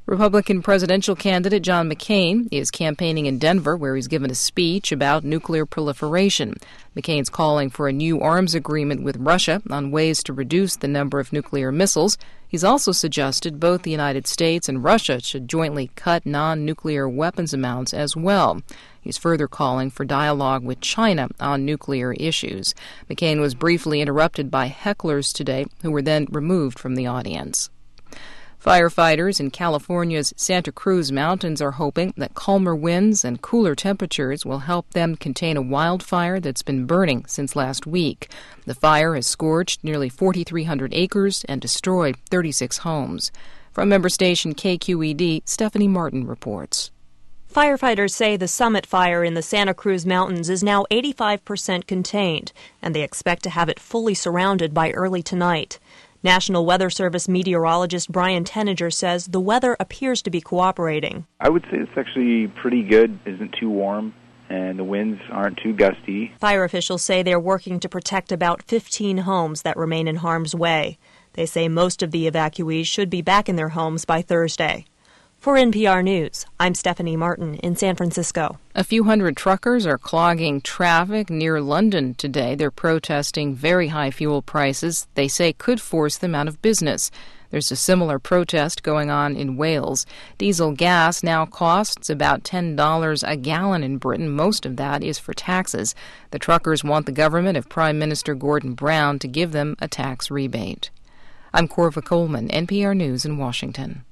Republican presidential candidate John McCain is campaigning in Denver, where he's given a speech about nuclear proliferation. McCain's calling for a new arms agreement with Russia on ways to reduce the number of nuclear missiles. He's also suggested both the United States and Russia should jointly cut non-nuclear weapons amounts as well. He's further calling for dialogue with China on nuclear issues. McCain was briefly interrupted by hecklers today, who were then removed from the audience. Firefighters in California's Santa Cruz Mountains are hoping that calmer winds and cooler temperatures will help them contain a wildfire that's been burning since last week. The fire has scorched nearly 4,300 acres and destroyed 36 homes. From member station KQED, Stephanie Martin reports. Firefighters say the Summit Fire in the Santa Cruz Mountains is now 85% contained, and they expect to have it fully surrounded by early tonight. National Weather Service meteorologist Brian Teninger says the weather appears to be cooperating. I would say it's actually pretty good. It isn't too warm, and the winds aren't too gusty. Fire officials say they're working to protect about 15 homes that remain in harm's way. They say most of the evacuees should be back in their homes by Thursday. For NPR News, I'm Stephanie Martin in San Francisco. A few hundred truckers are clogging traffic near London today. They're protesting very high fuel prices they say could force them out of business. There's a similar protest going on in Wales. Diesel gas now costs about $10 a gallon in Britain. Most of that is for taxes. The truckers want the government of Prime Minister Gordon Brown to give them a tax rebate. I'm Corva Coleman, NPR News in Washington.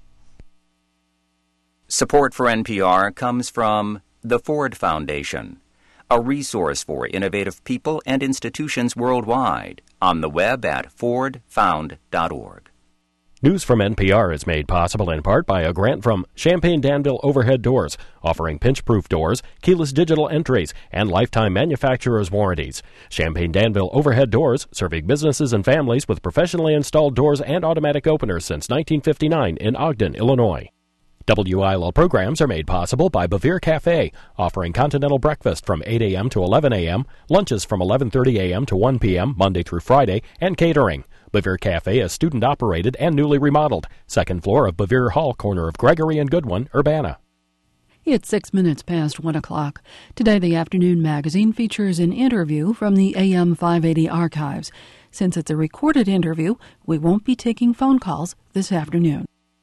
Support for NPR comes from the Ford Foundation, a resource for innovative people and institutions worldwide, on the web at fordfound.org. News from NPR is made possible in part by a grant from Champaign Danville Overhead Doors, offering pinch-proof doors, keyless digital entries, and lifetime manufacturer's warranties. Champaign Danville Overhead Doors, serving businesses and families with professionally installed doors and automatic openers since 1959 in Ogden, Illinois. WILL programs are made possible by Bavir Cafe, offering continental breakfast from 8 a.m. to 11 a.m., lunches from 11:30 a.m. to 1 p.m. Monday through Friday, and catering. Bavir Cafe is student-operated and newly remodeled. Second floor of Bavir Hall, corner of Gregory and Goodwin, Urbana. It's 6 minutes past 1 o'clock. Today, the Afternoon Magazine features an interview from the AM 580 archives. Since it's a recorded interview, we won't be taking phone calls this afternoon.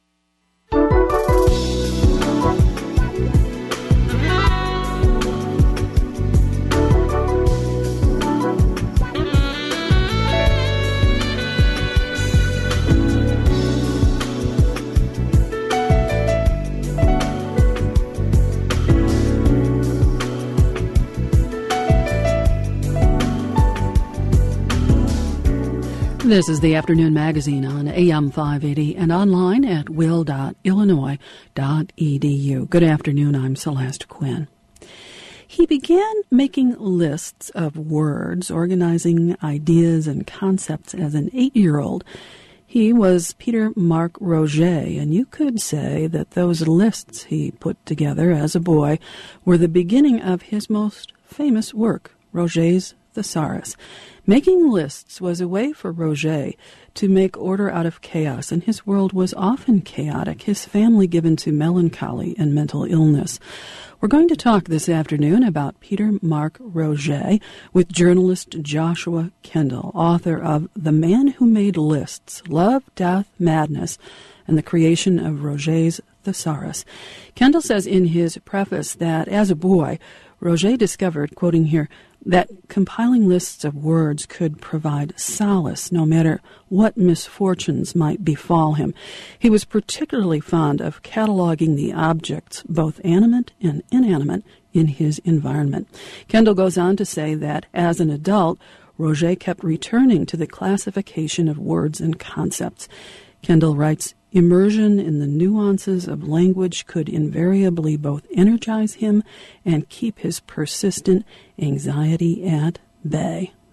This is the Afternoon Magazine on AM 580 and online at will.illinois.edu. Good afternoon, I'm Celeste Quinn. He began making lists of words, organizing ideas and concepts as an 8-year-old. He was Peter Mark Roget, and you could say that those lists he put together as a boy were the beginning of his most famous work, Roget's Thesaurus. Making lists was a way for Roget to make order out of chaos, and his world was often chaotic, his family given to melancholy and mental illness. We're going to talk this afternoon about Peter Mark Roget with journalist Joshua Kendall, author of The Man Who Made Lists, Love, Death, Madness, and the Creation of Roget's Thesaurus. Kendall says in his preface that as a boy, Roget discovered, quoting here, that compiling lists of words could provide solace no matter what misfortunes might befall him. He was particularly fond of cataloging the objects, both animate and inanimate, in his environment. Kendall goes on to say that as an adult, Roget kept returning to the classification of words and concepts. Kendall writes, immersion in the nuances of language could invariably both energize him and keep his persistent anxiety at bay.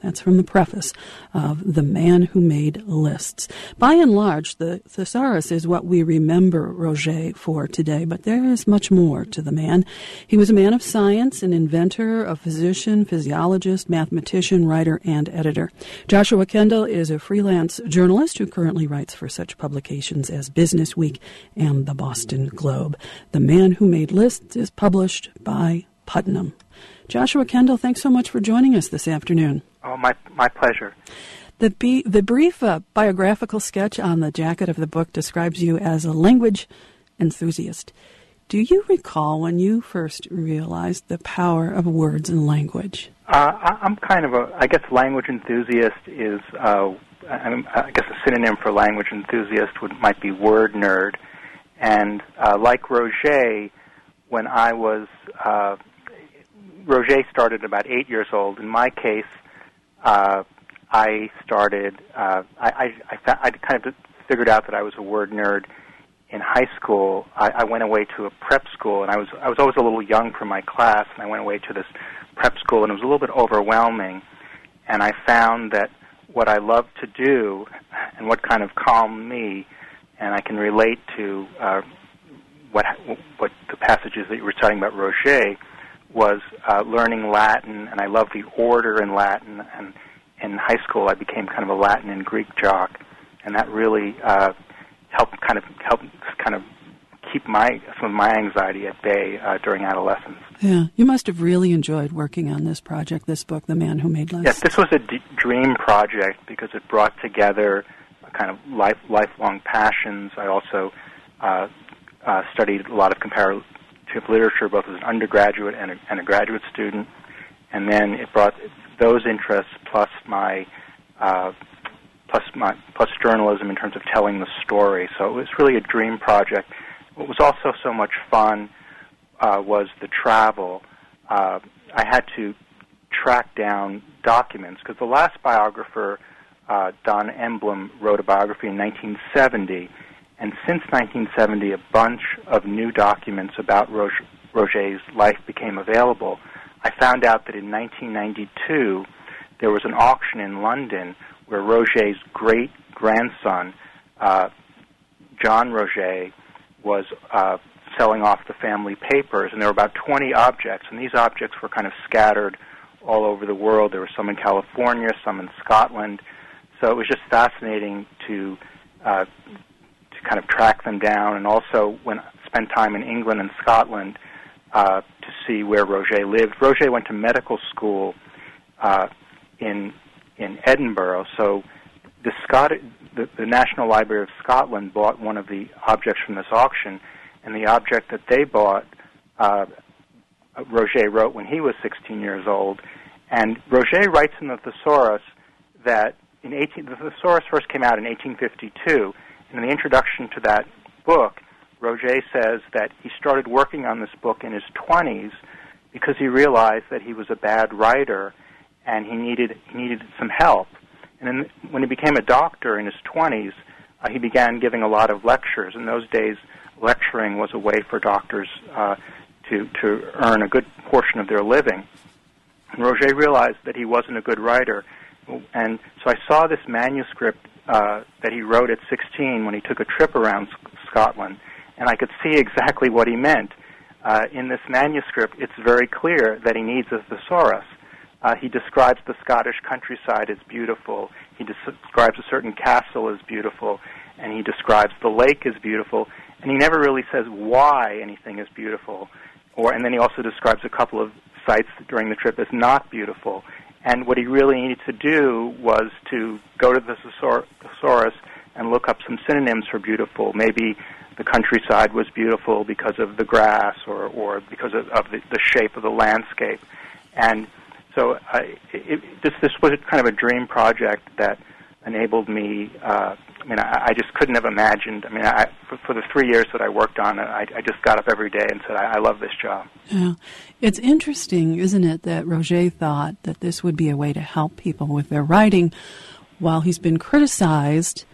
That's from the preface of The Man Who Made Lists. By and large, the thesaurus is what we remember Roget for today, but there is much more to the man. He was a man of science, an inventor, a physician, physiologist, mathematician, writer, and editor. Joshua Kendall is a freelance journalist who currently writes for such publications as Business Week and the Boston Globe. The Man Who Made Lists is published by Putnam. Joshua Kendall, thanks so much for joining us this afternoon. Oh, my pleasure. The brief biographical sketch on the jacket of the book describes you as a language enthusiast. Do you recall when you first realized the power of words and language? I'm kind of I guess language enthusiast is, I guess a synonym for language enthusiast might be word nerd. And like Roget, when I was, Roget started about 8 years old. In my case, I started, I kind of figured out that I was a word nerd in high school. I went away to a prep school, and I was always a little young for my class, and I went away to this prep school, and it was a little bit overwhelming. And I found that what I loved to do and what kind of calmed me, and I can relate to what the passages that you were studying about Roget, was learning Latin, and I loved the order in Latin. And in high school, I became kind of a Latin and Greek jock, and that really helped kind of keep some of my anxiety at bay during adolescence. Yeah, you must have really enjoyed working on this project, this book, The Man Who Made Lists. Yes, this was a dream project because it brought together kind of lifelong passions. I also studied a lot of comparative literature, both as an undergraduate and a graduate student, and then it brought those interests plus journalism in terms of telling the story. So it was really a dream project. What was also so much fun was the travel. I had to track down documents because the last biographer, Don Emblem, wrote a biography in 1970. And since 1970, a bunch of new documents about Roget's life became available. I found out that in 1992, there was an auction in London where Roget's great-grandson, John Roget, was selling off the family papers, and there were about 20 objects, and these objects were kind of scattered all over the world. There were some in California, some in Scotland. So it was just fascinating to kind of track them down, and also spend time in England and Scotland to see where Roget lived. Roget went to medical school in Edinburgh, so the National Library of Scotland bought one of the objects from this auction, and the object that they bought, Roget wrote when he was 16 years old. And Roget writes in the Thesaurus that the Thesaurus first came out in 1852, and in the introduction to that book, Roget says that he started working on this book in his 20s because he realized that he was a bad writer and he needed some help. And then when he became a doctor in his 20s, he began giving a lot of lectures. In those days, lecturing was a way for doctors to earn a good portion of their living. And Roget realized that he wasn't a good writer. And so I saw this manuscript that he wrote at 16 when he took a trip around Scotland, and I could see exactly what he meant. In this manuscript, it's very clear that he needs a thesaurus. He describes the Scottish countryside as beautiful. He describes a certain castle as beautiful, and he describes the lake as beautiful, and he never really says why anything is beautiful. And then he also describes a couple of sites during the trip as not beautiful. And what he really needed to do was to go to the thesaurus and look up some synonyms for beautiful. Maybe the countryside was beautiful because of the grass or because of the shape of the landscape. And so this was kind of a dream project that enabled me. I just couldn't have imagined. For the 3 years that I worked on it, I just got up every day and said, I love this job. Yeah. It's interesting, isn't it, that Roget thought that this would be a way to help people with their writing. While he's been criticized,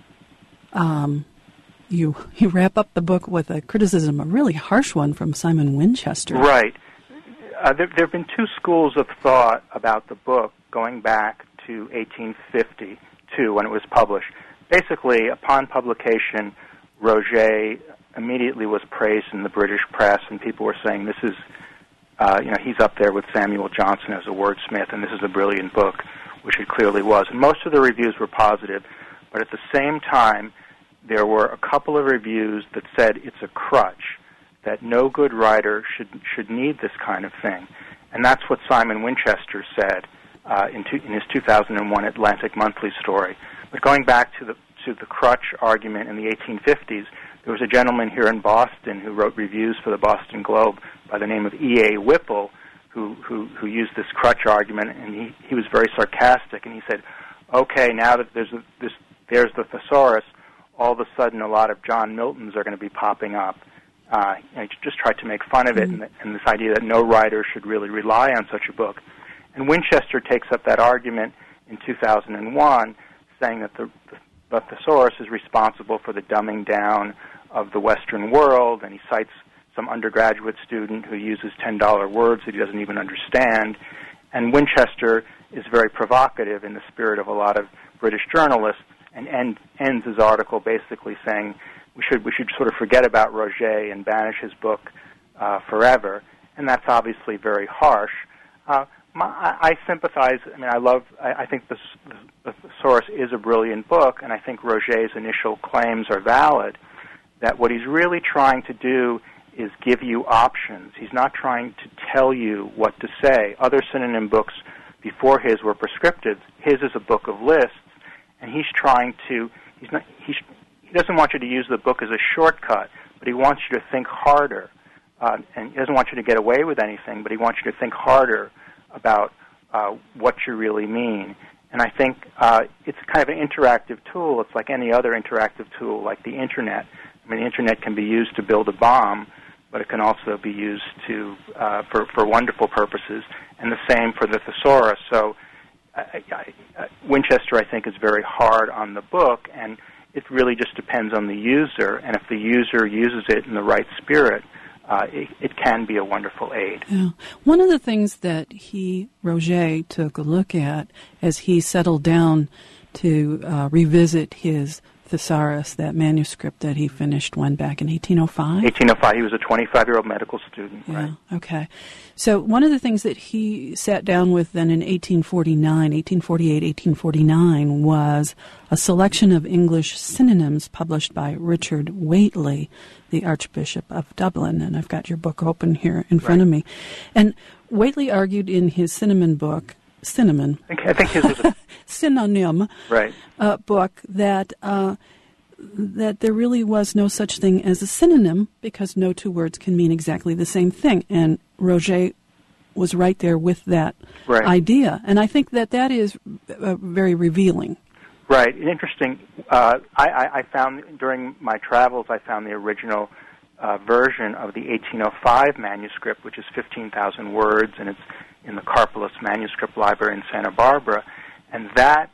you wrap up the book with a criticism, a really harsh one from Simon Winchester. Right. There have been two schools of thought about the book going back to 1852 when it was published. Basically, upon publication, Roget immediately was praised in the British press, and people were saying, this is, he's up there with Samuel Johnson as a wordsmith, and this is a brilliant book, which it clearly was. And most of the reviews were positive, but at the same time, there were a couple of reviews that said it's a crutch, that no good writer should need this kind of thing. And that's what Simon Winchester said in his 2001 Atlantic Monthly story. But going back to the crutch argument in the 1850s, there was a gentleman here in Boston who wrote reviews for the Boston Globe by the name of E.A. Whipple, who used this crutch argument, and he was very sarcastic, and he said, okay, now that there's the thesaurus, all of a sudden a lot of John Miltons are going to be popping up. He just tried to make fun of it, and this idea that no writer should really rely on such a book. And Winchester takes up that argument in 2001, saying that the thesaurus is responsible for the dumbing down of the Western world, and he cites some undergraduate student who uses $10 words that he doesn't even understand. And Winchester is very provocative in the spirit of a lot of British journalists, and ends his article basically saying we should sort of forget about Roget and banish his book forever, and that's obviously very harsh. I sympathize. I mean, I think the Thesaurus is a brilliant book, and I think Roget's initial claims are valid, that what he's really trying to do is give you options. He's not trying to tell you what to say. Other synonym books before his were prescriptive. His is a book of lists, and he doesn't want you to use the book as a shortcut, but he wants you to think harder. And he doesn't want you to get away with anything, but he wants you to think harder about what you really mean. And I think it's kind of an interactive tool. It's like any other interactive tool, like the Internet. I mean, the Internet can be used to build a bomb, but it can also be used for wonderful purposes, and the same for the thesaurus. So Winchester, I think, is very hard on the book, and it really just depends on the user, and if the user uses it in the right spirit, it can be a wonderful aid. Yeah. One of the things that Roget, took a look at as he settled down to revisit his thesaurus, that manuscript that he finished back in 1805? 1805. He was a 25-year-old medical student. Yeah, right. Okay. So one of the things that he sat down with then in 1848, 1849 was a selection of English synonyms published by Richard Whately, the Archbishop of Dublin. And I've got your book open here in front of me. And Whately argued in his synonym, I think his was a synonym right. Book that there really was no such thing as a synonym because no two words can mean exactly the same thing. And Roget was right there with that idea. And I think that is very revealing. Right. And interesting. I found during my travels, I found the original version of the 1805 manuscript, which is 15,000 words, and it's in the Karpelos Manuscript Library in Santa Barbara. And that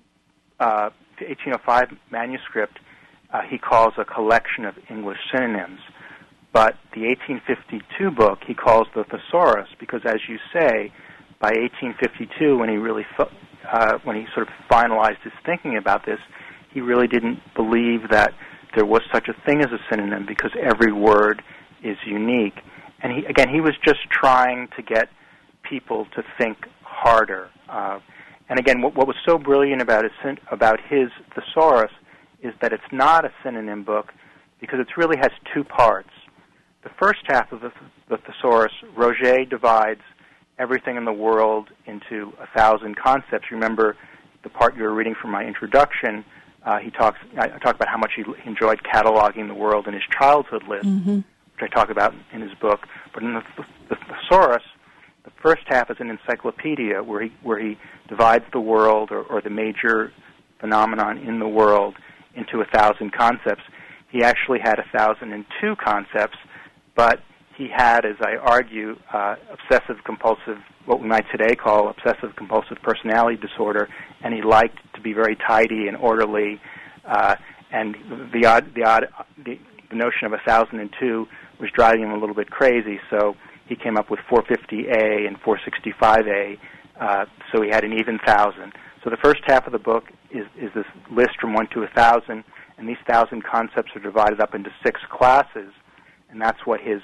1805 manuscript he calls a collection of English synonyms. But the 1852 book he calls the thesaurus because, as you say, by 1852, when he really when he sort of finalized his thinking about this, he really didn't believe that there was such a thing as a synonym because every word is unique. And he was just trying to get people to think harder. And again, what was so brilliant about his thesaurus is that it's not a synonym book because it really has two parts. The first half of the thesaurus, Roget divides everything in the world into 1,000 concepts. Remember the part you were reading from my introduction. I talk about how much he enjoyed cataloging the world in his childhood list, which I talk about in his book. But in the thesaurus, the first half is an encyclopedia where he divides the world or the major phenomenon in the world into 1,000 concepts. He actually had 1,002 concepts, but he had, as I argue, obsessive-compulsive, what we might today call obsessive-compulsive personality disorder, and he liked to be very tidy and orderly, and the notion of 1,002 was driving him a little bit crazy, so he came up with 450A and 465A, so he had an even 1,000. So the first half of the book is this list from 1 to 1,000, and these 1,000 concepts are divided up into 6 classes, and that's what his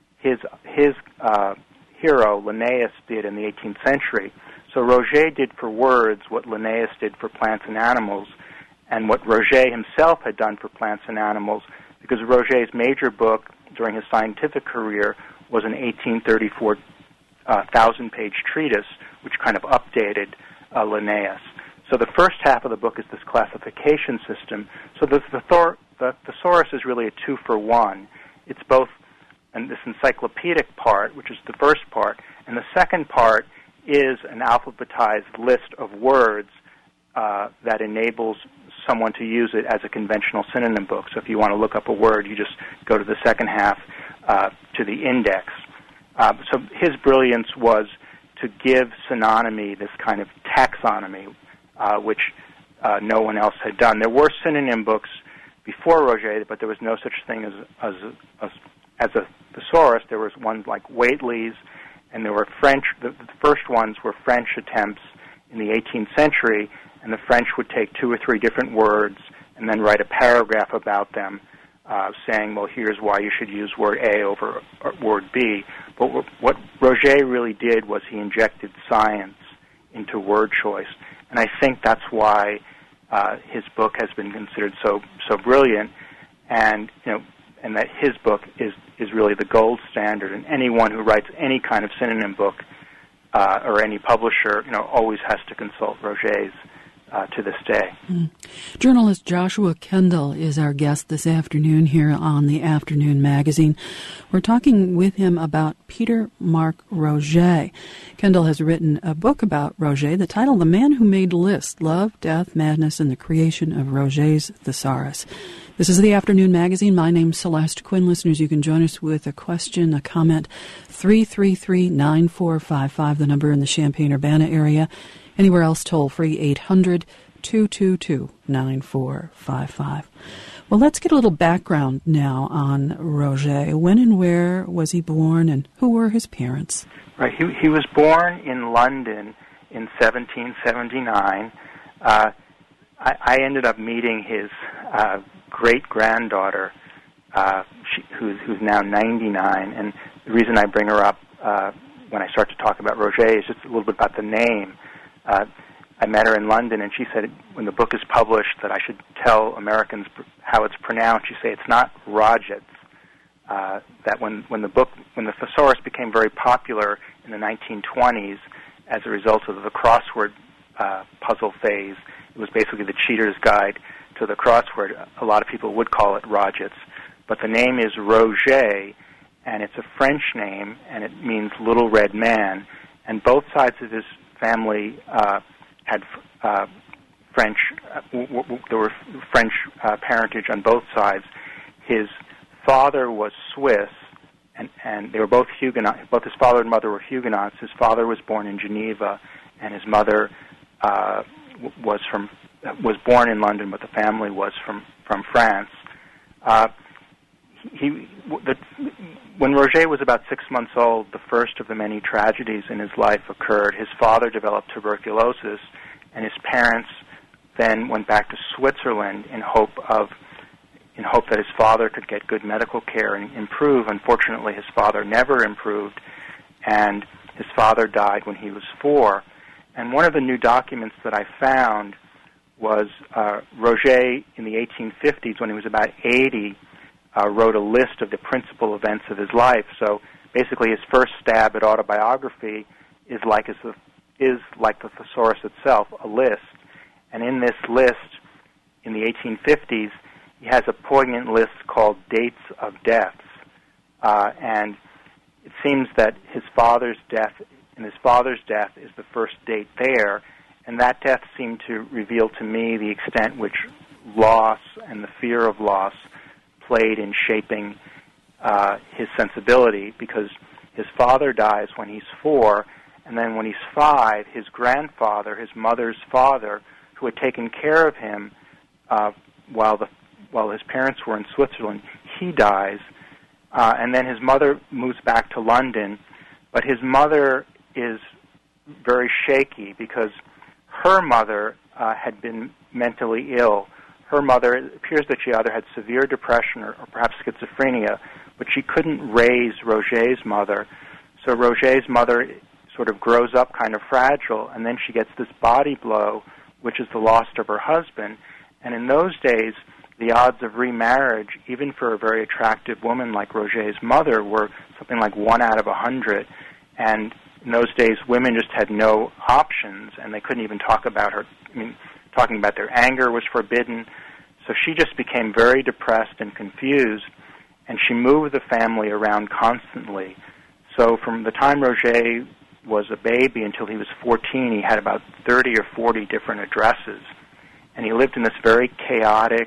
hero, Linnaeus, did in the 18th century. So Roget did for words what Linnaeus did for plants and animals, and what Roget himself had done for plants and animals, because Roget's major book during his scientific career was an 1834 1,000-page treatise, which kind of updated Linnaeus. So the first half of the book is this classification system. So the thesaurus is really a 2-for-1. It's both and this encyclopedic part, which is the first part, and the second part is an alphabetized list of words that enables someone to use it as a conventional synonym book. So if you want to look up a word, you just go to the second half to the index. So his brilliance was to give synonymy this kind of taxonomy, which no one else had done. There were synonym books before Roget, but there was no such thing as a thesaurus. There was ones like Whately's, and there were French. The first ones were French attempts in the 18th century, and the French would take 2 or 3 different words and then write a paragraph about them, saying, well, here's why you should use word A over word B. But what Roget really did was he injected science into word choice, and I think that's why his book has been considered so brilliant, and and that his book is really the gold standard, and anyone who writes any kind of synonym book or any publisher, always has to consult Roget's to this day. Journalist Joshua Kendall is our guest this afternoon here on the Afternoon Magazine. We're talking with him about Peter Mark Roget. Kendall has written a book about Roget, the title, The Man Who Made Lists, Love, Death, Madness, and the Creation of Roget's Thesaurus. This is the Afternoon Magazine. My name's Celeste Quinn. Listeners, you can join us with a question, a comment, 333-9455, the number in the Champaign-Urbana area. Anywhere else, toll free, 800-222-9455. Well, let's get a little background now on Roget. When and where was he born, and who were his parents? Right. He was born in London in 1779. I ended up meeting his great-granddaughter, who's now 99, and the reason I bring her up when I start to talk about Roget is just a little bit about the name. I met her in London, and she said when the book is published that I should tell Americans how it's pronounced. She said it's not Roget. That when the thesaurus became very popular in the 1920s as a result of the crossword puzzle phase, it was basically the cheater's guide to the crossword. A lot of people would call it Roget, but the name is Roget, and it's a French name, and it means little red man. And both sides of his family had French. There were French parentage on both sides. His father was Swiss, and they were both Huguenots. Both his father and mother were Huguenots. His father was born in Geneva, and his mother was born in London, but the family was from France. When Roget was about 6 months old, the first of the many tragedies in his life occurred. His father developed tuberculosis, and his parents then went back to Switzerland in hope that his father could get good medical care and improve. Unfortunately, his father never improved, and his father died when he was 4. And one of the new documents that I found was Roget in the 1850s, when he was about 80, wrote a list of the principal events of his life. So basically his first stab at autobiography is like the thesaurus itself, a list. And in this list, in the 1850s, he has a poignant list called Dates of Deaths. And it seems that his father's death is the first date there, and that death seemed to reveal to me the extent which loss and the fear of loss played in shaping his sensibility, because his father dies when he's 4, and then when he's 5, his grandfather, his mother's father, who had taken care of him while his parents were in Switzerland, he dies, and then his mother moves back to London, but his mother is very shaky because her mother had been mentally ill. Her mother, it appears that she either had severe depression or perhaps schizophrenia, but she couldn't raise Roget's mother. So Roget's mother sort of grows up kind of fragile, and then she gets this body blow, which is the loss of her husband. And in those days, the odds of remarriage, even for a very attractive woman like Roget's mother, were something like 1 out of 100. And in those days, women just had no options, and they couldn't even talk about her. I mean, talking about their anger was forbidden. So she just became very depressed and confused, and she moved the family around constantly. So from the time Roget was a baby until he was 14, he had about 30 or 40 different addresses. And he lived in this very chaotic,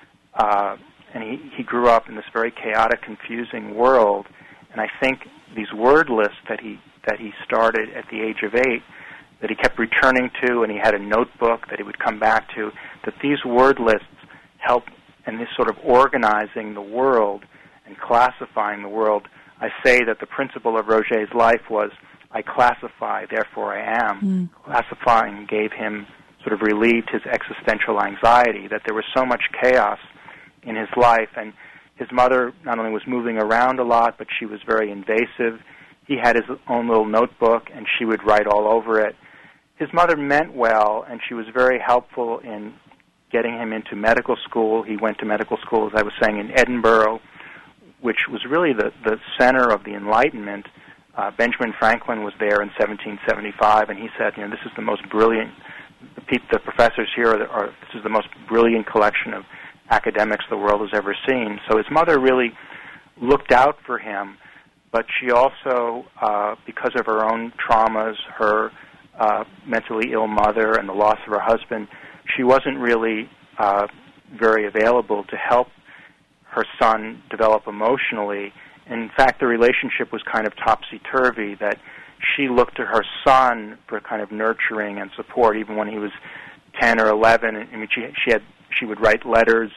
and he grew up in this very chaotic, confusing world. And I think these word lists that he started at the age of 8, that he kept returning to, and he had a notebook that he would come back to, that these word lists help in this sort of organizing the world and classifying the world. I say that the principle of Roget's life was, I classify, therefore I am. Classifying gave him, sort of relieved his existential anxiety, that there was so much chaos in his life. And his mother not only was moving around a lot, but she was very invasive. He had his own little notebook, and she would write all over it. His mother meant well, and she was very helpful in getting him into medical school. He went to medical school, as I was saying, in Edinburgh, which was really the center of the Enlightenment. Benjamin Franklin was there in 1775, and he said, this is the most brilliant, the professors here this is the most brilliant collection of academics the world has ever seen. So his mother really looked out for him, but she also, because of her own traumas, her mentally ill mother and the loss of her husband, she wasn't really very available to help her son develop emotionally. In fact, the relationship was kind of topsy-turvy, that she looked to her son for kind of nurturing and support, even when he was 10 or 11. I mean, she would write letters.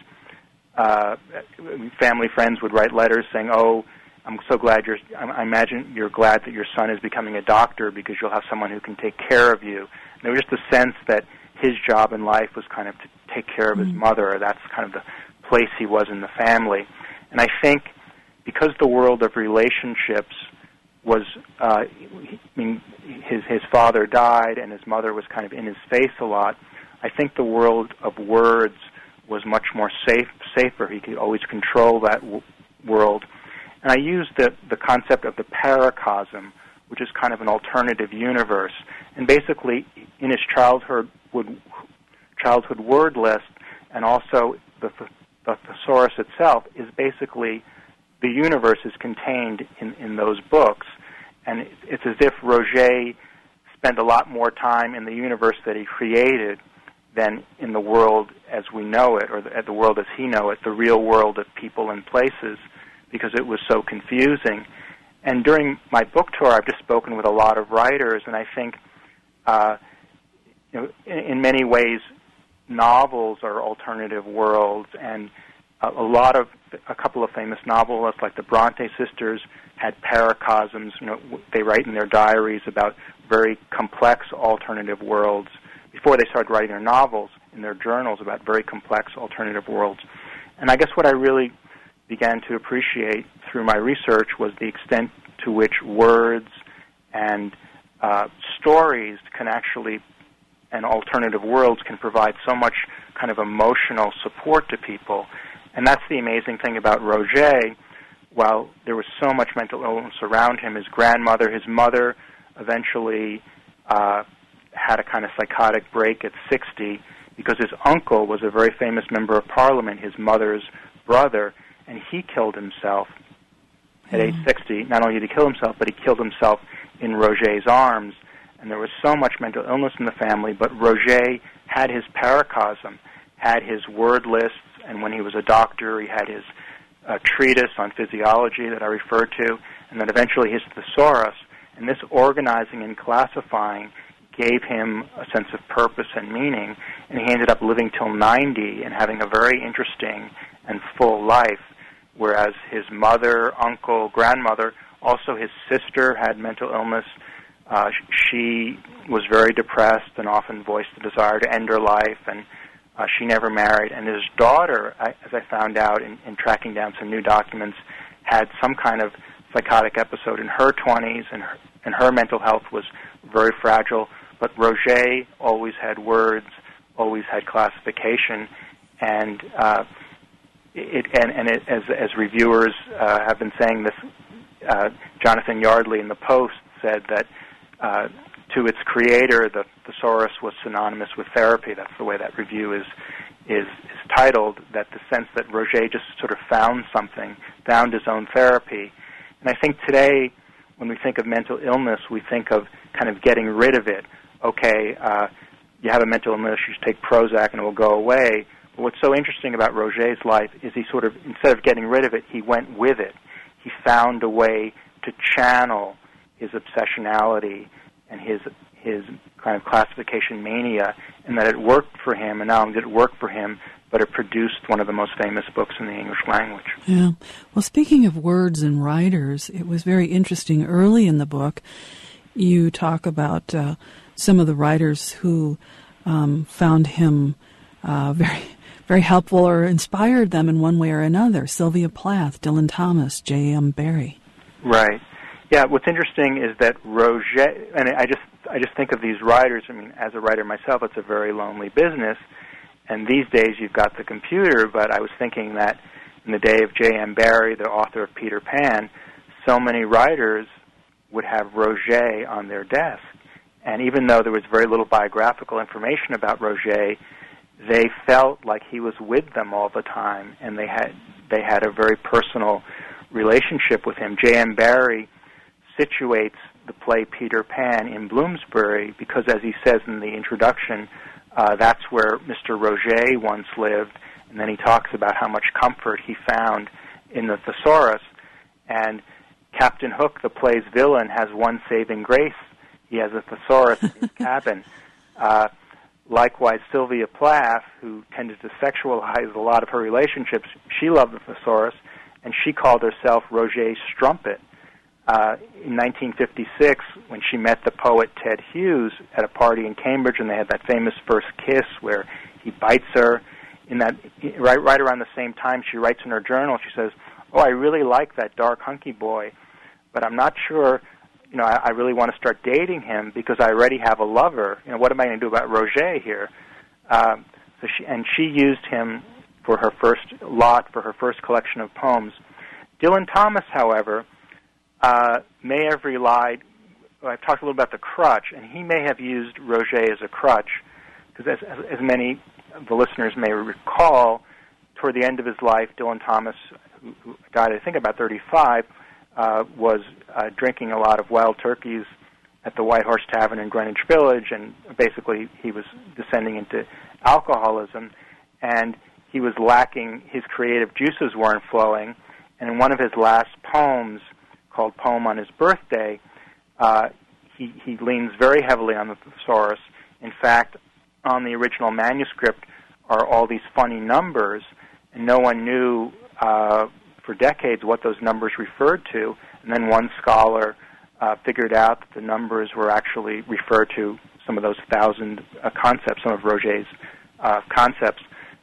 Family friends would write letters saying, "Oh, I'm so glad I imagine you're glad that your son is becoming a doctor because you'll have someone who can take care of you." And there was just a sense that his job in life was kind of to take care of his mother. That's kind of the place he was in the family. And I think because the world of relationships was, his father died and his mother was kind of in his face a lot, I think the world of words was much more safer. He could always control that world. And I used the concept of the paracosm, which is kind of an alternative universe. And basically, in his childhood word list, and also the thesaurus itself, is basically the universe is contained in those books. And it's as if Roget spent a lot more time in the universe that he created than in the world as we know it, or the world as he know it, the real world of people and places, because it was so confusing. And during my book tour, I've just spoken with a lot of writers, and I think, in many ways, novels are alternative worlds, and a couple of famous novelists, like the Bronte sisters, had paracosms. They write in their diaries about very complex alternative worlds. Before they started writing their novels, in their journals about very complex alternative worlds. And I guess what I really began to appreciate through my research was the extent to which words and stories can actually, and alternative worlds can provide so much kind of emotional support to people. And that's the amazing thing about Roget. While there was so much mental illness around him, his grandmother, his mother eventually had a kind of psychotic break at 60 because his uncle was a very famous member of Parliament, his mother's brother, and he killed himself at age 60. Not only did he kill himself, but he killed himself in Roget's arms. And there was so much mental illness in the family, but Roget had his paracosm, had his word lists, and when he was a doctor, he had his treatise on physiology that I referred to, and then eventually his thesaurus. And this organizing and classifying gave him a sense of purpose and meaning, and he ended up living till 90 and having a very interesting and full life, whereas his mother, uncle, grandmother, also his sister had mental illness. She was very depressed and often voiced the desire to end her life, and she never married. And his daughter, as I found out in tracking down some new documents, had some kind of psychotic episode in her 20s, and her mental health was very fragile. But Roget always had words, always had classification, and as reviewers have been saying this, Jonathan Yardley in the Post said that to its creator, the thesaurus was synonymous with therapy. That's the way that review is titled, that the sense that Roget just sort of found something, found his own therapy. And I think today, when we think of mental illness, we think of kind of getting rid of it. Okay, you have a mental illness, you should take Prozac and it will go away. But what's so interesting about Roget's life is he sort of, instead of getting rid of it, he went with it. He found a way to channel his obsessionality and his kind of classification mania, and that it worked for him. And not only did it work for him, but it produced one of the most famous books in the English language. Yeah. Well, speaking of words and writers, it was very interesting. Early in the book, you talk about some of the writers who found him very, very helpful or inspired them in one way or another. Sylvia Plath, Dylan Thomas, J.M. Barrie. Right. Yeah, what's interesting is that Roget, and I just think of these writers, I mean, as a writer myself, it's a very lonely business, and these days you've got the computer, but I was thinking that in the day of J.M. Barrie, the author of Peter Pan, so many writers would have Roget on their desk. And even though there was very little biographical information about Roget, they felt like he was with them all the time, and they had a very personal relationship with him. J.M. Barrie situates the play Peter Pan in Bloomsbury because, as he says in the introduction, that's where Mr. Roget once lived, and then he talks about how much comfort he found in the thesaurus. And Captain Hook, the play's villain, has one saving grace. He has a thesaurus in his cabin. Likewise, Sylvia Plath, who tended to sexualize a lot of her relationships, she loved the thesaurus, and she called herself Roget Strumpet. In 1956, when she met the poet Ted Hughes at a party in Cambridge, and they had that famous first kiss where he bites her, right around the same time she writes in her journal, she says, "Oh, I really like that dark, hunky boy, but I'm not sure, I really want to start dating him because I already have a lover. What am I going to do about Roget here?" She used him for her first collection of poems. Dylan Thomas, however, may have relied, I've talked a little about the crutch, and he may have used Roget as a crutch, because as many of the listeners may recall, toward the end of his life, Dylan Thomas, who died, I think, about 35, was drinking a lot of wild turkeys at the White Horse Tavern in Greenwich Village, and basically he was descending into alcoholism, and he was lacking, his creative juices weren't flowing, and in one of his last poems, called Poem on His Birthday, he leans very heavily on the thesaurus. In fact, on the original manuscript are all these funny numbers, and no one knew for decades what those numbers referred to. And then one scholar figured out that the numbers were actually referred to some of those 1,000 concepts, some of Roget's concepts.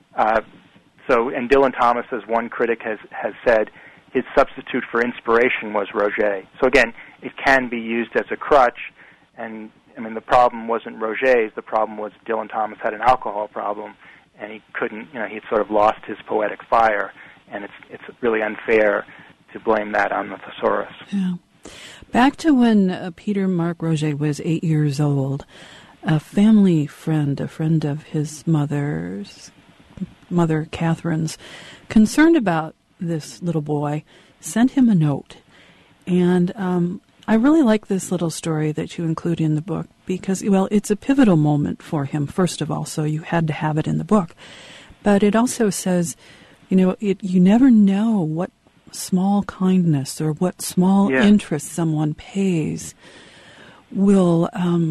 And Dylan Thomas, as one critic has said, his substitute for inspiration was Roget. So again, it can be used as a crutch, and the problem wasn't Roget's, the problem was Dylan Thomas had an alcohol problem, and he couldn't, he'd sort of lost his poetic fire, and it's really unfair to blame that on the thesaurus. Yeah. Back to when Peter Mark Roget was 8 years old, a family friend, a friend of his mother, Catherine's, concerned about this little boy, sent him a note. And I really like this little story that you include in the book because, well, it's a pivotal moment for him, first of all, so you had to have it in the book. But it also says, you never know what small kindness or what small interest someone pays will,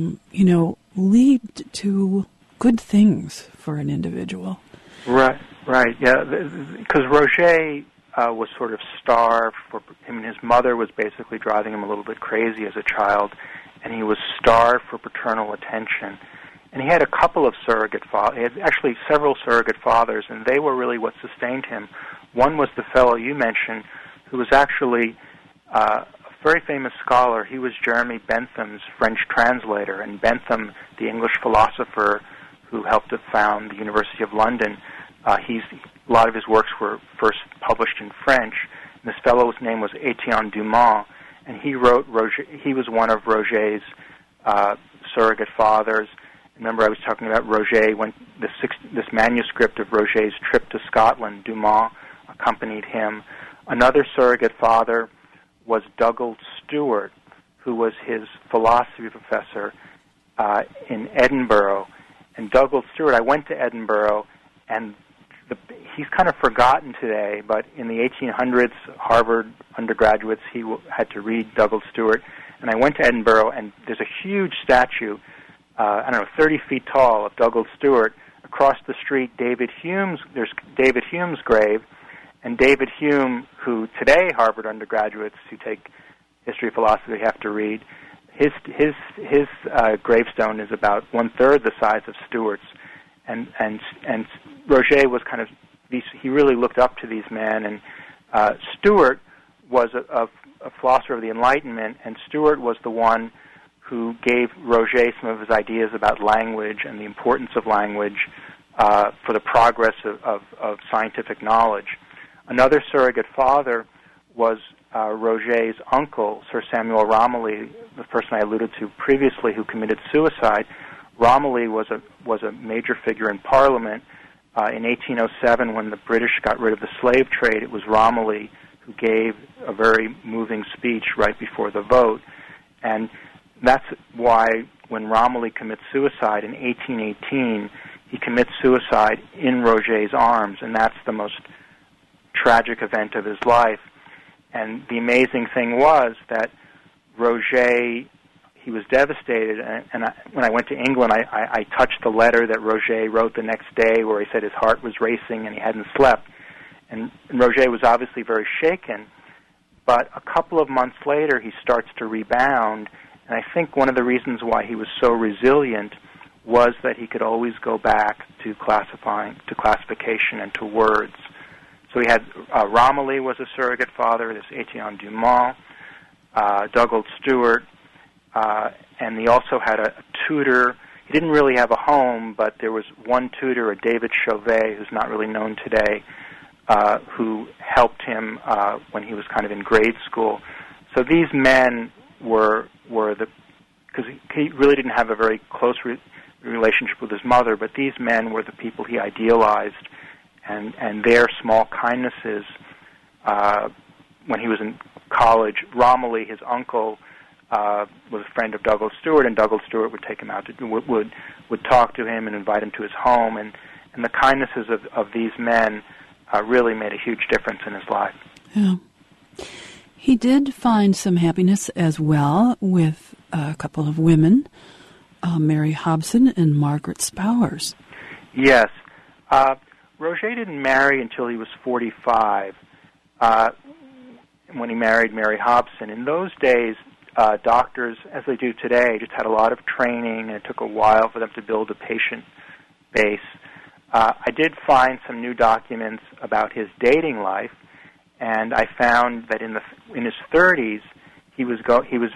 lead to good things for an individual. Right, yeah, because Roget was sort of starved. His mother was basically driving him a little bit crazy as a child, and he was starved for paternal attention. And he had a couple of surrogate fathers. He had actually several surrogate fathers, and they were really what sustained him. One was the fellow you mentioned, who was actually a very famous scholar. He was Jeremy Bentham's French translator, and Bentham, the English philosopher who helped to found the University of London, a lot of his works were first published in French. And this fellow's name was Etienne Dumont, and he wrote Roget. He was one of Roget's surrogate fathers. Remember, I was talking about Roget. When this manuscript of Roget's trip to Scotland, Dumont accompanied him. Another surrogate father was Dougald Stewart, who was his philosophy professor in Edinburgh. And Dougald Stewart, I went to Edinburgh, and he's kind of forgotten today, but in the 1800s, Harvard undergraduates, had to read Dougald Stewart. And I went to Edinburgh, and there's a huge statue, 30 feet tall, of Dougald Stewart. Across the street, there's David Hume's grave, and David Hume, who today Harvard undergraduates who take history of philosophy have to read, his gravestone is about 1/3 the size of Stewart's, and Roget was kind of he really looked up to these men, and Stewart was a philosopher of the Enlightenment, and Stewart was the one who gave Roget some of his ideas about language and the importance of language for the progress of scientific knowledge. Another surrogate father was Roget's uncle, Sir Samuel Romilly, the person I alluded to previously, who committed suicide. Romilly was a major figure in Parliament. In 1807, when the British got rid of the slave trade, it was Romilly who gave a very moving speech right before the vote. And that's why when Romilly commits suicide in 1818, he commits suicide in Roget's arms, and that's the most tragic event of his life. And the amazing thing was that Roget, he was devastated, and when I went to England, I touched the letter that Roget wrote the next day where he said his heart was racing and he hadn't slept. And Roget was obviously very shaken, but a couple of months later he starts to rebound, and I think one of the reasons why he was so resilient was that he could always go back to classification and to words. So he had Romilly was a surrogate father, this Etienne Dumont, Dougald Stewart, and he also had a tutor. He didn't really have a home, but there was one tutor, a David Chauvet, who's not really known today, who helped him when he was kind of in grade school. So these men were because he really didn't have a very close relationship with his mother, but these men were the people he idealized, and their small kindnesses when he was in college. Romilly, his uncle, was a friend of Dougald Stewart, and Dougald Stewart would take him out would talk to him and invite him to his home, and the kindnesses of these men really made a huge difference in his life. Yeah. He did find some happiness as well with a couple of women, Mary Hobson and Margaret Spowers. Yes. Roget didn't marry until he was 45 when he married Mary Hobson. In those days, doctors, as they do today, just had a lot of training, and it took a while for them to build a patient base. I did find some new documents about his dating life, and I found that in his 30s he was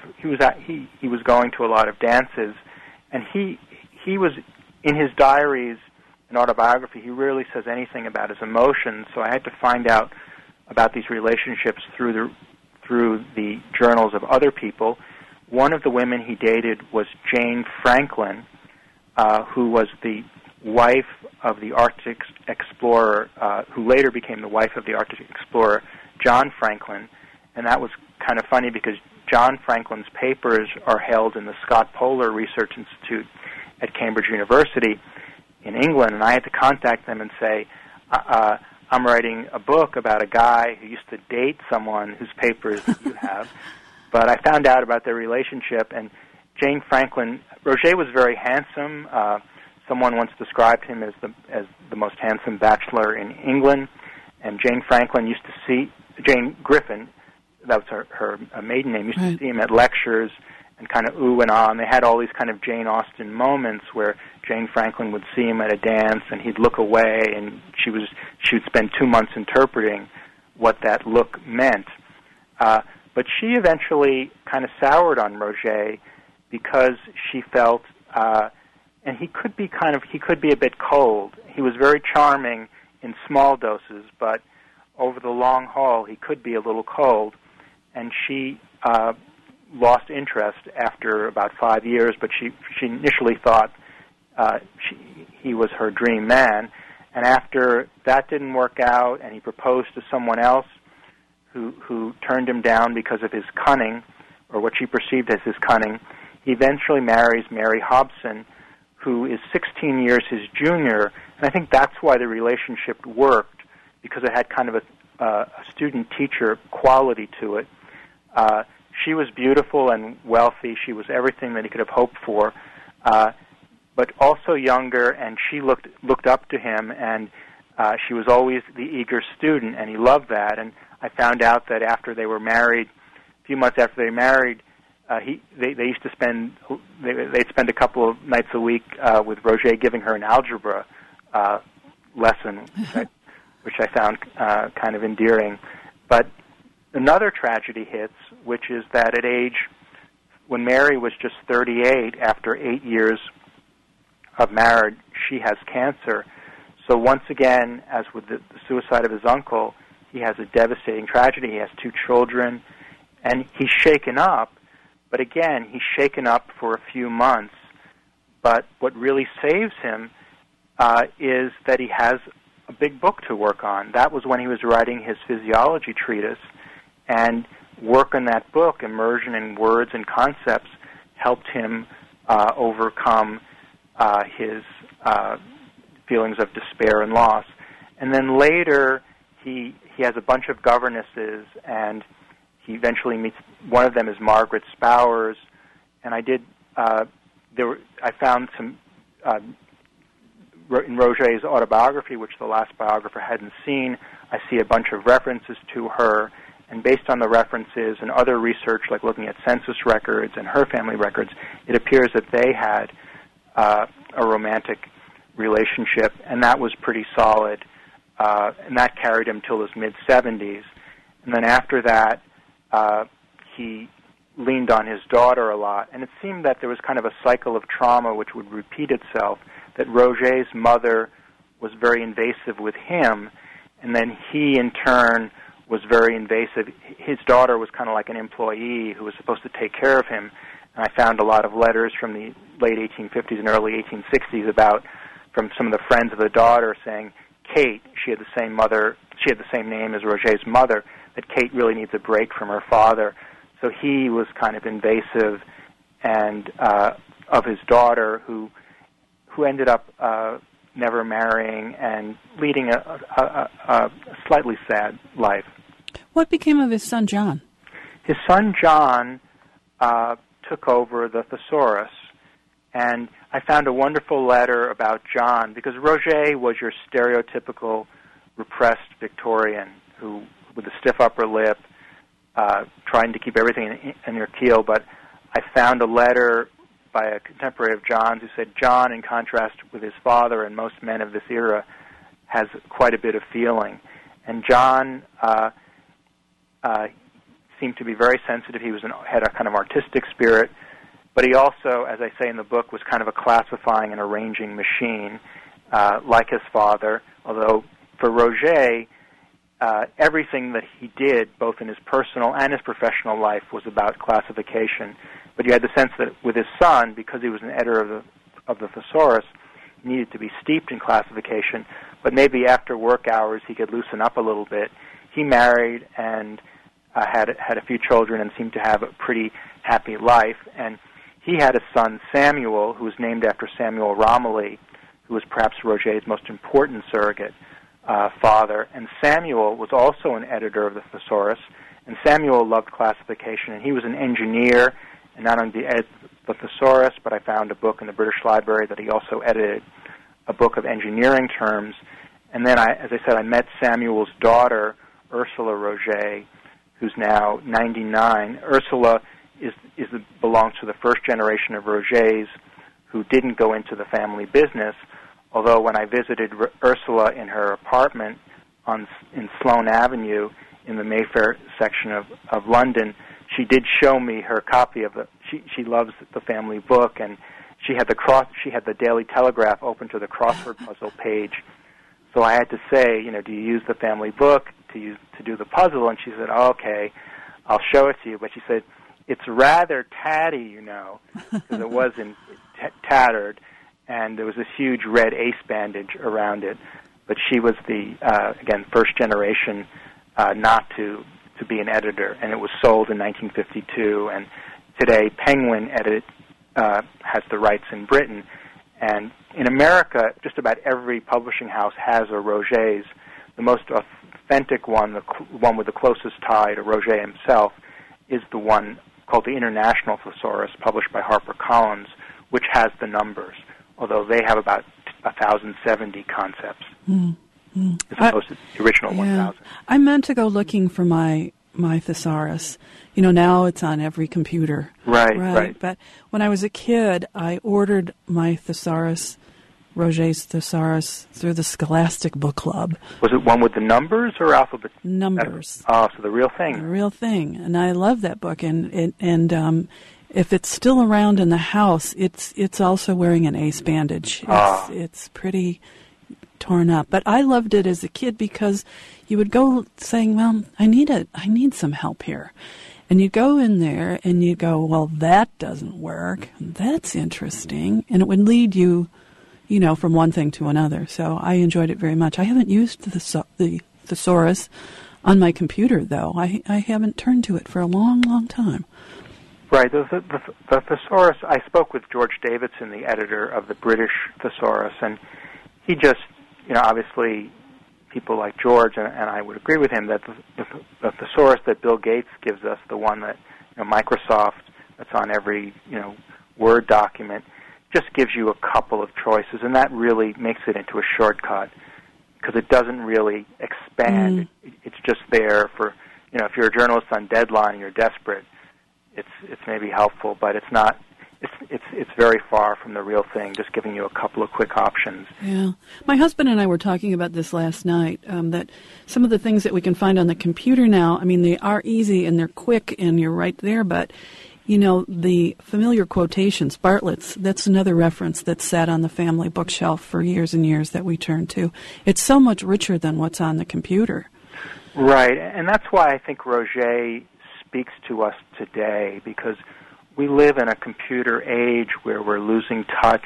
going to a lot of dances, and he was in his diaries and autobiography. He rarely says anything about his emotions, so I had to find out about these relationships through the journals of other people. One of the women he dated was Jane Franklin, who was the wife of the Arctic explorer, who later became the wife of the Arctic explorer, John Franklin. And that was kind of funny because John Franklin's papers are held in the Scott Polar Research Institute at Cambridge University in England, and I had to contact them and say, I'm writing a book about a guy who used to date someone whose papers you have. But I found out about their relationship, and Jane Franklin, Roget was very handsome. Someone once described him as the most handsome bachelor in England, and Jane Franklin used to see, Jane Griffin, that was her maiden name, used to see him at lectures and kind of ooh and ah. And they had all these kind of Jane Austen moments where Jane Franklin would see him at a dance and he'd look away, and she would spend 2 months interpreting what that look meant. But she eventually kind of soured on Roget because she felt, and he could be a bit cold. He was very charming in small doses, but over the long haul, he could be a little cold. And she lost interest after about 5 years, but she initially thought he was her dream man. And after that didn't work out, and he proposed to someone else who turned him down because of his cunning, or what she perceived as his cunning, he eventually marries Mary Hobson, who is 16 years his junior. And I think that's why the relationship worked, because it had kind of a student-teacher quality to it. She was beautiful and wealthy. She was everything that he could have hoped for, but also younger, and she looked up to him, and she was always the eager student, and he loved that. And I found out that after they were married, a few months after they married, they used to they'd spend a couple of nights a week with Roget giving her an algebra lesson, which I found kind of endearing. But another tragedy hits, which is that at when Mary was just 38, after 8 years of marriage, she has cancer. So once again, as with the suicide of his uncle, he has a devastating tragedy. He has 2 children, and he's shaken up. But again, he's shaken up for a few months. But what really saves him is that he has a big book to work on. That was when he was writing his physiology treatise, and work on that book, immersion in words and concepts, helped him overcome his feelings of despair and loss. And then later, he has a bunch of governesses, and he eventually meets, one of them is Margaret Spowers, and I found some, in Roget's autobiography, which the last biographer hadn't seen, I see a bunch of references to her, and based on the references and other research, like looking at census records and her family records, it appears that they had a romantic relationship, and that was pretty solid, and that carried him till his mid-70s. And then after that, he leaned on his daughter a lot, and it seemed that there was kind of a cycle of trauma which would repeat itself, that Roget's mother was very invasive with him, and then he, in turn, was very invasive. His daughter was kind of like an employee who was supposed to take care of him, and I found a lot of letters from the late 1850s and early 1860s from some of the friends of the daughter saying, Kate, she had the same name as Roget's mother, that Kate really needs a break from her father. So he was kind of invasive and of his daughter, who ended up never marrying and leading a slightly sad life. What became of his son John? His son John took over the thesaurus, and I found a wonderful letter about John, because Roget was your stereotypical repressed Victorian who, with a stiff upper lip, trying to keep everything in your keel. But I found a letter by a contemporary of John's who said, John, in contrast with his father and most men of this era, has quite a bit of feeling. And John seemed to be very sensitive. He had a kind of artistic spirit, but he also, as I say in the book, was kind of a classifying and arranging machine, like his father, although for Roget, everything that he did, both in his personal and his professional life, was about classification. But you had the sense that with his son, because he was an editor of the thesaurus, he needed to be steeped in classification, but maybe after work hours he could loosen up a little bit. He married and had a few children and seemed to have a pretty happy life. And he had a son, Samuel, who was named after Samuel Romilly, who was perhaps Roget's most important surrogate father. And Samuel was also an editor of the thesaurus, and Samuel loved classification, and he was an engineer, and not only the thesaurus, but I found a book in the British Library that he also edited, a book of engineering terms. And then, as I said, I met Samuel's daughter, Ursula Roget, who's now 99. Ursula is belongs to the first generation of Rogés who didn't go into the family business, although when I visited Ursula in her apartment in Sloane Avenue in the Mayfair section of London, she did show me her copy of she loves the family book, and she had the Daily Telegraph open to the crossword puzzle page. So I had to say, do you use the family book to do the puzzle? And she said, oh, okay, I'll show it to you. But she said, it's rather tatty, because it wasn't tattered, and there was this huge red ace bandage around it. But she was the, again, first generation not to be an editor, and it was sold in 1952. And today, Penguin has the rights in Britain. And in America, just about every publishing house has a Roget's. The most authentic one, the one with the closest tie to Roget himself, is the one called the International Thesaurus, published by HarperCollins, which has the numbers, although they have about 1,070 concepts, as opposed to the original 1,000. I meant to go looking for my thesaurus. Now it's on every computer. Right. But when I was a kid, I ordered my thesaurus, Roget's thesaurus, through the Scholastic Book Club. Was it one with the numbers or alphabet? Numbers. So the real thing. The real thing. And I love that book. And if it's still around in the house, it's also wearing an ace bandage. It's pretty torn up. But I loved it as a kid because you would go saying, well, I need some help here. And you go in there and you go, well, that doesn't work. That's interesting. And it would lead you, from one thing to another. So I enjoyed it very much. I haven't used the thesaurus on my computer, though. I haven't turned to it for a long, long time. Right. The thesaurus, I spoke with George Davidson, the editor of the British thesaurus, and he just, obviously people like George, and I would agree with him, that the thesaurus that Bill Gates gives us, the one that Microsoft, that's on every Word document, just gives you a couple of choices, and that really makes it into a shortcut because it doesn't really expand. It's just there for, if you're a journalist on deadline and you're desperate, it's maybe helpful, but it's not. It's very far from the real thing, just giving you a couple of quick options. Yeah. My husband and I were talking about this last night, that some of the things that we can find on the computer now, they are easy and they're quick and you're right there, but, the familiar quotations, Bartlett's, that's another reference that sat on the family bookshelf for years and years that we turn to. It's so much richer than what's on the computer. Right, and that's why I think Roget speaks to us today, because we live in a computer age where we're losing touch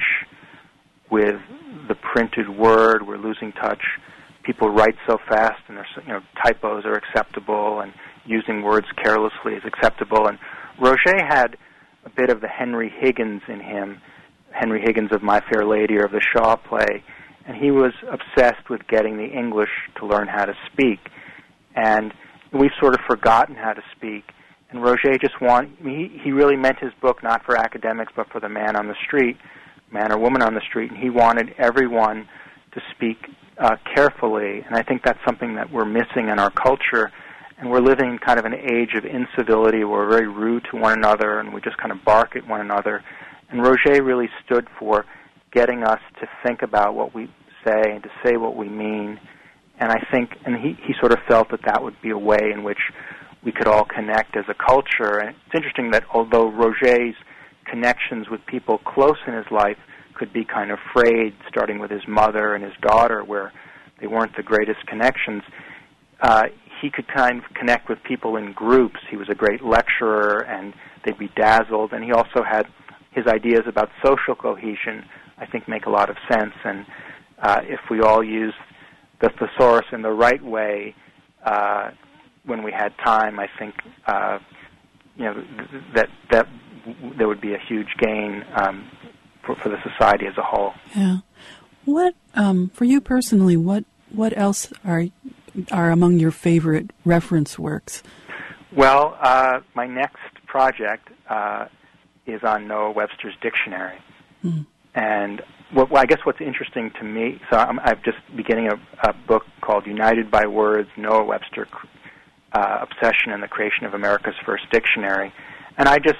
with the printed word. We're losing touch. People write so fast, and typos are acceptable, and using words carelessly is acceptable. And Roget had a bit of the Henry Higgins in him, Henry Higgins of My Fair Lady or of the Shaw play, and he was obsessed with getting the English to learn how to speak. And we've sort of forgotten how to speak. And Roget just he really meant his book not for academics, but for the man on the street, man or woman on the street, and he wanted everyone to speak carefully. And I think that's something that we're missing in our culture, and we're living in kind of an age of incivility where we're very rude to one another, and we just kind of bark at one another. And Roget really stood for getting us to think about what we say and to say what we mean. And I think, and he sort of felt that would be a way in which we could all connect as a culture. And it's interesting that although Roget's connections with people close in his life could be kind of frayed, starting with his mother and his daughter, where they weren't the greatest connections, he could kind of connect with people in groups. He was a great lecturer, and they'd be dazzled. And he also had his ideas about social cohesion, I think, make a lot of sense. And if we all use the thesaurus in the right way, when we had time, I think that there would be a huge gain for the society as a whole. Yeah. What for you personally? What else are among your favorite reference works? Well, my next project is on Noah Webster's dictionary, and I guess what's interesting to me. So I'm just beginning a book called United by Words: Noah Webster. Obsession and the Creation of America's First Dictionary. And I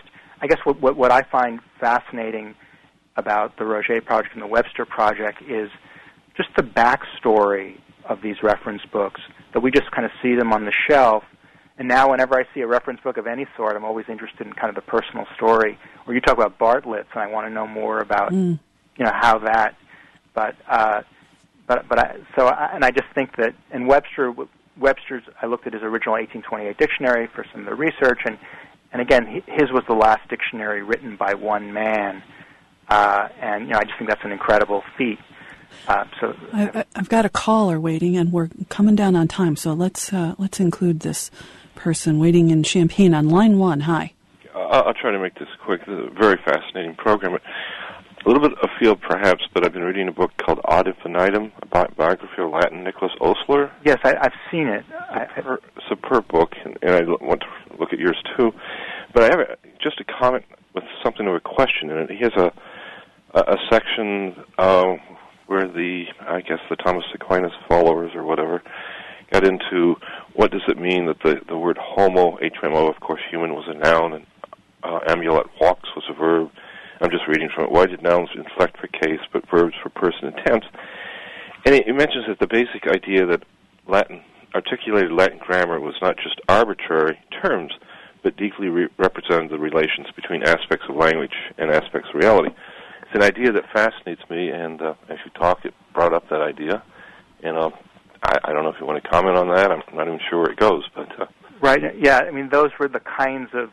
I guess what I find fascinating about the Roget Project and the Webster Project is just the backstory of these reference books, that we just kind of see them on the shelf. And now whenever I see a reference book of any sort, I'm always interested in kind of the personal story. Or you talk about Bartlett's, and I want to know more about, how that. I just think that, and Webster's, I looked at his original 1828 dictionary for some of the research, and again, his was the last dictionary written by one man, and I just think that's an incredible feat. I've got a caller waiting, and we're coming down on time, so let's include this person waiting in Champaign on line 1. Hi. I'll try to make this quick. This is a very fascinating program. A little bit afield, perhaps, but I've been reading a book called Ad Infinitum, a biography of Latin Nicholas Osler. Yes, I've seen it. Superb book, and I want to look at yours too. But I have just a comment with something of a question in it. He has a section where the Thomas Aquinas followers or whatever got into what does it mean that the word homo, HMO, of course, human was a noun, and amulet walks was a verb. I'm just reading from it. Why did nouns inflect for case, but verbs for person and tense? And it mentions that the basic idea that articulated Latin grammar was not just arbitrary terms, but deeply represented the relations between aspects of language and aspects of reality. It's an idea that fascinates me, and as you talked, it brought up that idea. And I don't know if you want to comment on that. I'm not even sure where it goes, but right. Yeah, I mean, those were the kinds of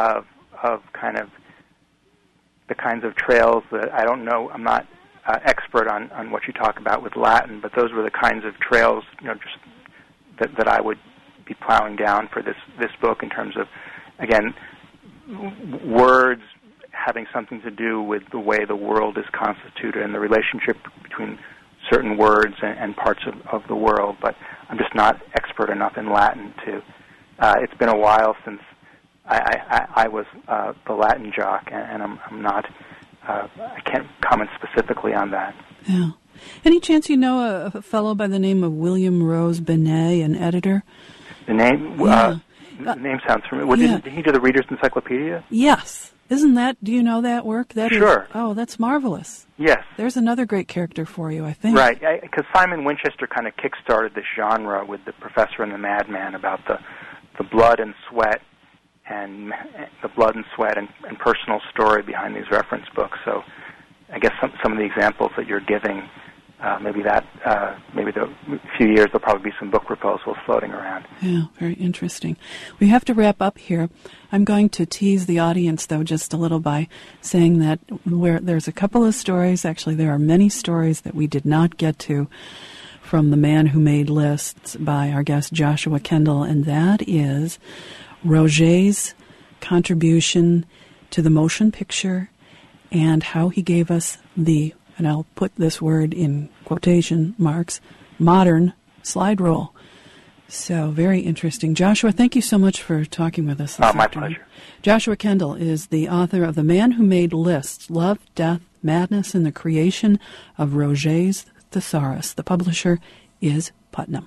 the kinds of trails that I don't know. I'm not expert on what you talk about with Latin, but those were the kinds of trails, just that I would be plowing down for this book in terms of, again, words having something to do with the way the world is constituted and the relationship between certain words and parts of the world. But I'm just not expert enough in Latin to. It's been a while since I was the Latin jock, and I'm not. I can't comment specifically on that. Yeah. Any chance you know a fellow by the name of William Rose Benet, an editor? The name. Yeah. The name sounds familiar. Did he do the Reader's Encyclopedia? Yes. Isn't that? Do you know that work? Sure. That's marvelous. Yes. There's another great character for you, I think. Right, because Simon Winchester kind of kick-started this genre with The Professor and the Madman about the blood and sweat and personal story behind these reference books. So I guess some of the examples that you're giving, maybe the few years there'll probably be some book proposals floating around. Yeah, very interesting. We have to wrap up here. I'm going to tease the audience, though, just a little by saying that there's a couple of stories, actually there are many stories that we did not get to from The Man Who Made Lists by our guest Joshua Kendall, and that is Roget's contribution to the motion picture and how he gave us the, and I'll put this word in quotation marks, modern slide rule. So very interesting. Joshua, thank you so much for talking with us this my afternoon. pleasure. Joshua Kendall is the author of The Man Who Made Lists, Love, Death, Madness, and the Creation of Roget's Thesaurus. The publisher is Putnam.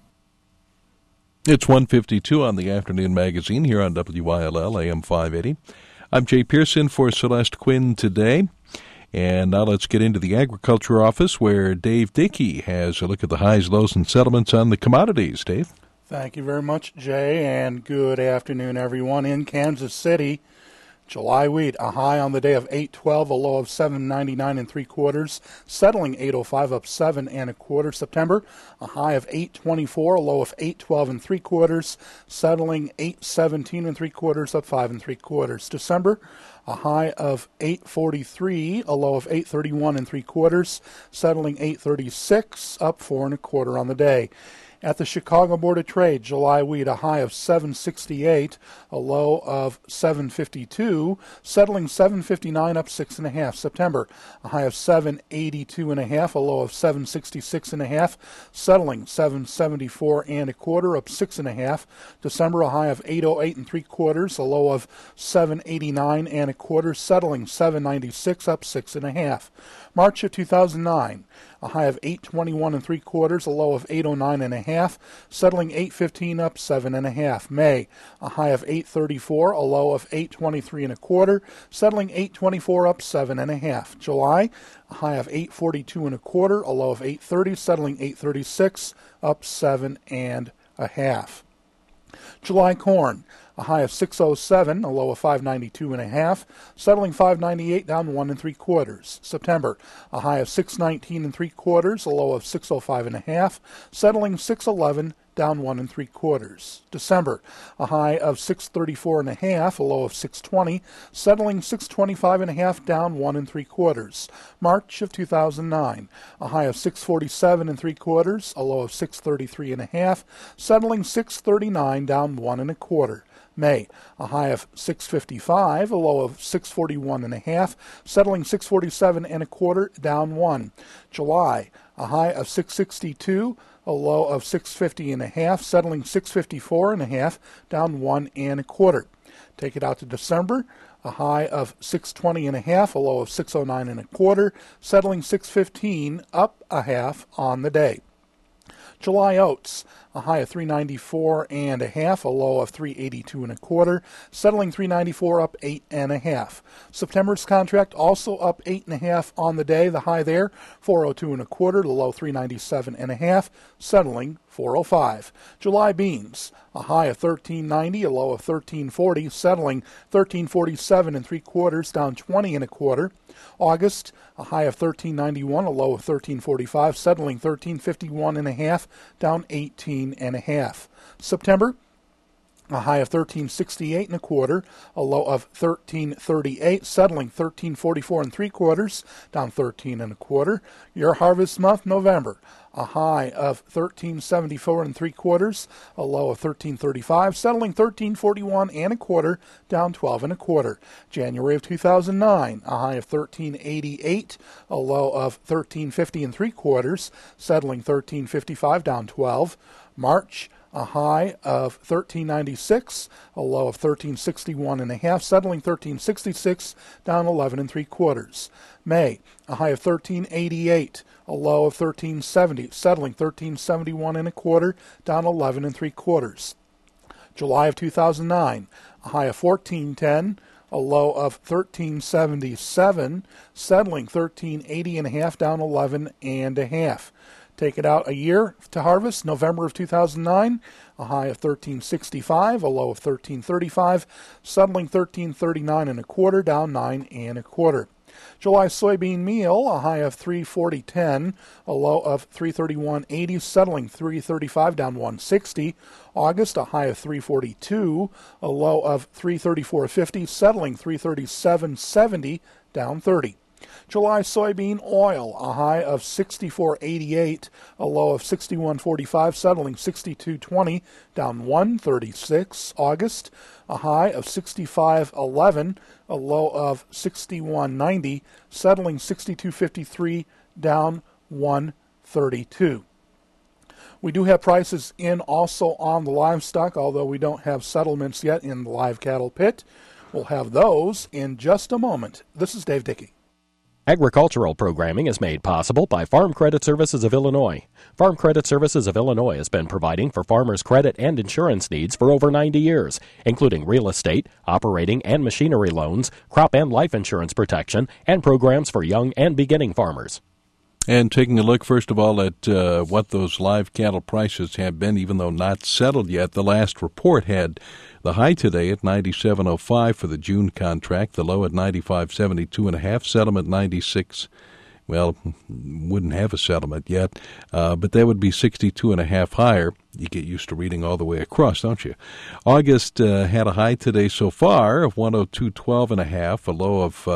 It's 1:52 on the Afternoon Magazine here on WYLL AM 580. I'm Jay Pearson for Celeste Quinn today. And now let's get into the Agriculture Office where Dave Dickey has a look at the highs, lows, and settlements on the commodities. Dave? Thank you very much, Jay, and good afternoon, everyone. In Kansas City, July wheat, a high on the day of 8.12, a low of 7.99 3/4, settling 8.05 up 7 1/4. September, a high of 8.24, a low of 8.12 3/4, settling 8.17 3/4 up 5 3/4. December, a high of 8.43, a low of 8.31 3/4, settling 8.36 up 4 1/4 on the day. At the Chicago Board of Trade, July wheat, a high of 7.68, a low of 7.52, settling 7.59 up 6 1/2. September, a high of 7.82 1/2, a low of 7.66 1/2, settling 7.74 1/4 up 6 1/2. December, a high of 8.08 3/4, a low of 7.89 1/4, settling 7.96 up 6 1/2. March of 2009, a high of 821 3/4, a low of 809 1/2, settling 815 up 7 1/2. May, a high of 834, a low of 823 1/4, settling 824 up 7 1/2. July, a high of 842 1/4, a low of 830, settling 836 up 7 1/2. July corn, a high of 607, a low of 592 1/2, settling 598 down 1 3/4. September, a high of 619 3/4, a low of 605 1/2, settling 611 down 1 3/4. December, a high of 634 1/2, a low of 620, settling 625 1/2 down 1 3/4. March of 2009, a high of 647 3/4, a low of 633 1/2, settling 639 down 1 1/4. May, a high of 655, a low of 641 1/2, settling 647 1/4 down 1. July, a high of 662, a low of 650 1/2, settling 654 1/2 down 1 1/4. Take it out to December, a high of 620 1/2, a low of 609 1/4, settling 615 up 1/2 on the day. July oats, a high of 394 1/2, a low of 382 1/4, settling 394 up 8 1/2. September's contract also up 8 1/2 on the day. The high there 402 1/4, the low 397 1/2, settling 405. July beans, a high of 1390, a low of 1340, settling 1347 3/4, down 20 1/4. August, a high of 1391, a low of 1345, settling 1351 1/2, down 18 1/2. September, a high of 1368 1/4, a low of 1338, settling 1344 3/4, down 13 1/4. Your harvest month, November, a high of 1374 3/4, a low of 1335, settling 1341 1/4, down 12 1/4. January of 2009, a high of 1388, a low of 1350 3/4, settling 1355, down 12. March, a high of 1396, a low of 1361 1/2, settling 1366, down 11 3/4. May, a high of 1388, a low of 1370, settling 1371 1/4, down 11 3/4. July of 2009, a high of 1410, a low of 1377, settling 1380 1/2, down 11 1/2. Take it out a year to harvest, November of 2009, a high of 1365, a low of 1335, settling 1339 1/4, down 9 1/4. July soybean meal, a high of 340.10, a low of 331.80, settling 335, down 160. August, a high of 342, a low of 334.50, settling 337.70, down 30. July soybean oil, a high of 64.88, a low of 61.45, settling 62.20, down 136. August, a high of 65.11, a low of 61.90, settling 62.53, down 132. We do have prices in also on the livestock, although we don't have settlements yet in the live cattle pit. We'll have those in just a moment. This is Dave Dickey. Agricultural programming is made possible by Farm Credit Services of Illinois. Farm Credit Services of Illinois has been providing for farmers' credit and insurance needs for over 90 years, including real estate, operating and machinery loans, crop and life insurance protection, and programs for young and beginning farmers. And taking a look, first of all, at what those live cattle prices have been, even though not settled yet. The last report had the high today at 97.05 for the June contract, the low at 95.72 1/2, settlement 96. Well, wouldn't have a settlement yet, but that would be 62 1/2 higher. You get used to reading all the way across, don't you? August had a high today so far of 102.12 1/2, a low of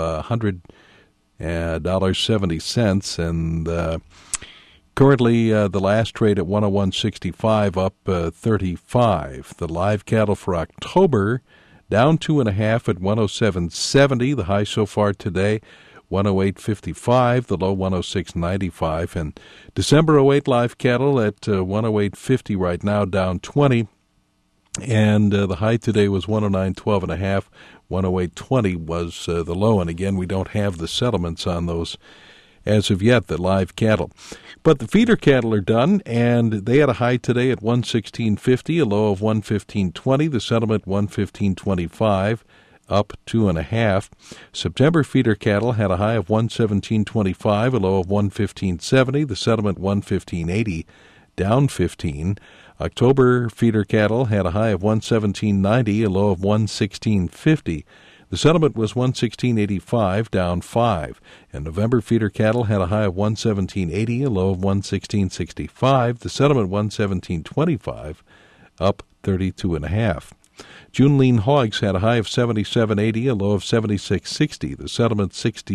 $1.70, and currently the last trade at 101.65, up 35. The live cattle for October down 2 1/2 at 107.70. The high so far today 108.55. The low 106.95. And December 08 live cattle at 108.50 right now, down 20. And the high today was 109.12 1/2. 108.20 was the low. And again, we don't have the settlements on those as of yet, the live cattle. But the feeder cattle are done, and they had a high today at 116.50, a low of 115.20. The settlement 115.25, up 2.5. September feeder cattle had a high of 117.25, a low of 115.70. The settlement 115.80, down 15. October feeder cattle had a high of 117.90, a low of 116.50. The settlement was 116.85, down 5. And November feeder cattle had a high of 117.80, a low of 116.65. The settlement 117.25, up 32.5. June lean hogs had a high of 77.80, a low of 76.60. The settlement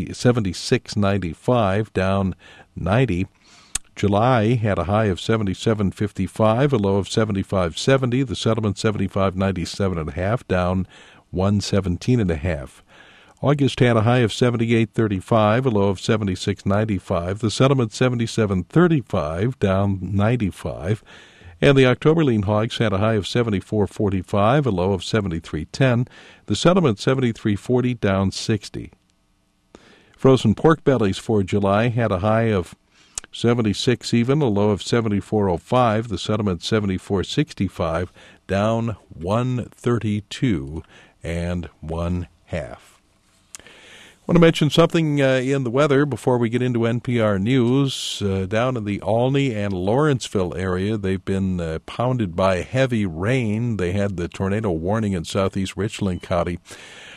76.95, down 90. July had a high of 77.55, a low of 75.70. The settlement 75.97.5, down 117.5. August had a high of 78.35, a low of 76.95. The settlement 77.35, down 95. And the October lean hogs had a high of 74.45, a low of 73.10. The settlement 73.40, down 60. Frozen pork bellies for July had a high of 76 even, a low of 74.05. The settlement 74.65, down 132 and 1/2. I want to mention something in the weather before we get into NPR News. Down in the Olney and Lawrenceville area, they've been pounded by heavy rain. They had the tornado warning in southeast Richland County.